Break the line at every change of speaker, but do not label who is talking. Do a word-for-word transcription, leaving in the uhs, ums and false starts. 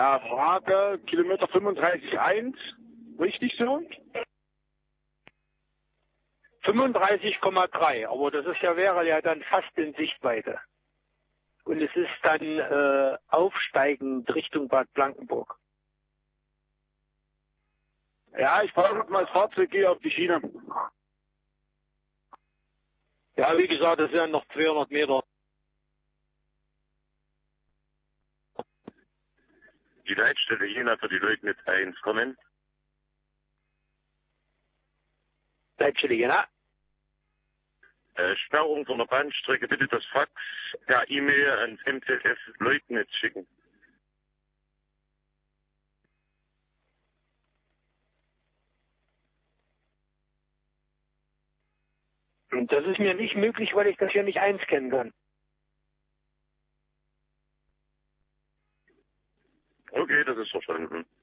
Ja, Frage, Kilometer fünfunddreißig Komma eins, richtig so?
fünfunddreißig Komma drei, aber das ist ja, wäre ja dann fast in Sichtweite. Und es ist dann äh, aufsteigend Richtung Bad Blankenburg.
Ja, ich fahre mal das Fahrzeug, gehe auf die Schiene.
Ja, wie gesagt, das wären noch zweihundert Meter.
Die Leitstelle Jena für die Leutnitz eins kommen.
Leitstelle, ja.
Äh, Sperrung von der Bahnstrecke, bitte das Fax per E-Mail ans M Z S Leutnitz schicken.
Und das ist mir nicht möglich, weil ich das hier nicht einscannen kann.
Okay, das ist verstanden.